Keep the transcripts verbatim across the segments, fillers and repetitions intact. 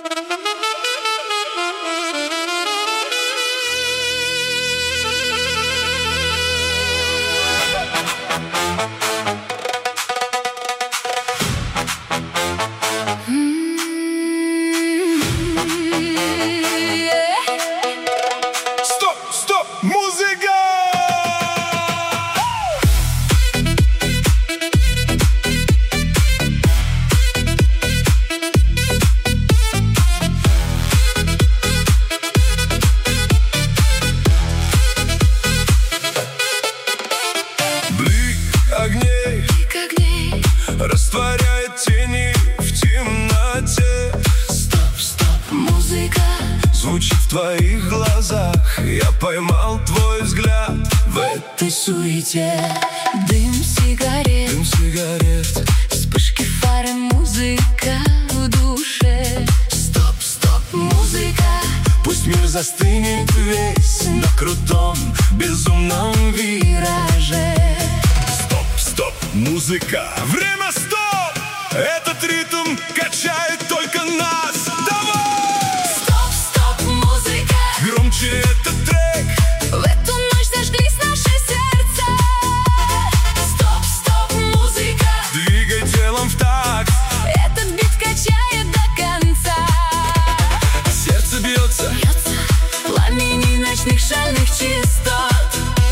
Растворяет тени в темноте. Стоп, стоп, музыка звучит в твоих глазах. Я поймал твой взгляд в этой суете. Дым сигарет, дым сигарет, вспышки фары, музыка в душе. Стоп, стоп, музыка. Пусть мир застынет весь на крутом, безумном вираже. Стоп, стоп, музыка. Время стоп! Этот ритм качает только нас. Давай! Стоп, стоп, музыка. Громче этот трек. В эту ночь зажглись наши сердца. Стоп, стоп, музыка. Двигай телом в такт. Этот бит качает до конца. Сердце бьется, Бьется пламени ночных шальных частот.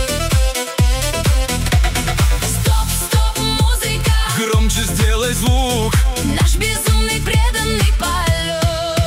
Стоп, стоп, музыка. громче сделай звук. Наш безумный преданный полет.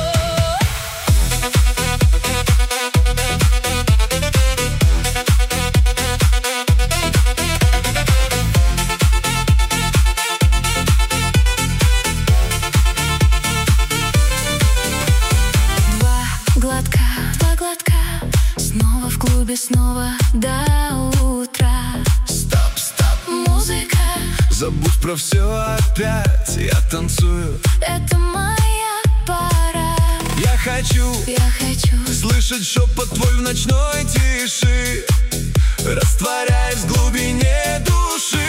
Два глотка, два глотка. Снова в клубе, снова до утра. Стоп, стоп, Музыка, забудь про все опять. Я танцую, это моя пора. я хочу Я хочу слышать шепот твой в ночной тиши, растворяясь в глубине души.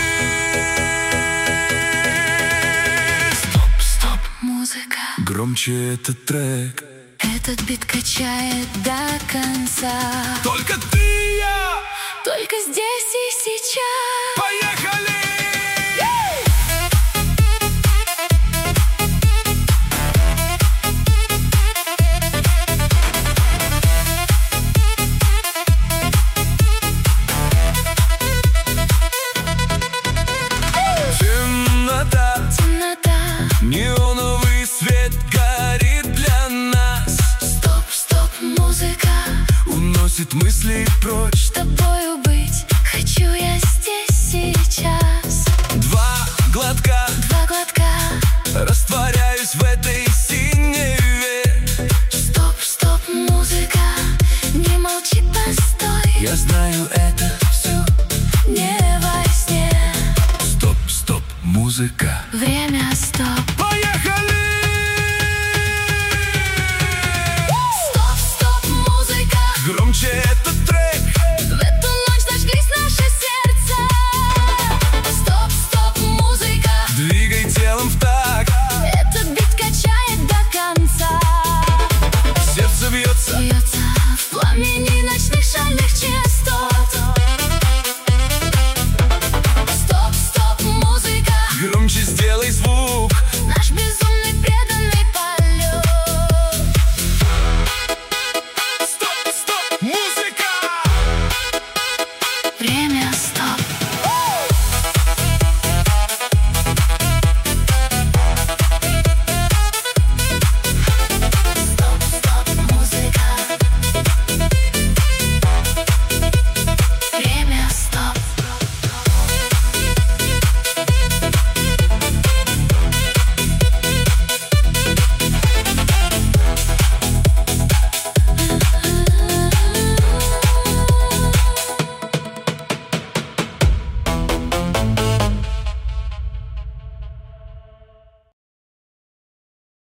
Стоп, стоп, музыка. Громче этот трек. Этот бит качает до конца. Только ты и я. Только здесь и сейчас. Поехали! Темнота, Темнота. неоновый свет горит для нас. Стоп, стоп, музыка. Уносит мысли прочь. С тобою быть хочу я здесь сейчас. Два глотка, Два глотка. растворяюсь в этой синеве. Стоп, стоп, музыка. Не молчи, постой. Я знаю это все. Не во сне. Стоп, стоп, музыка.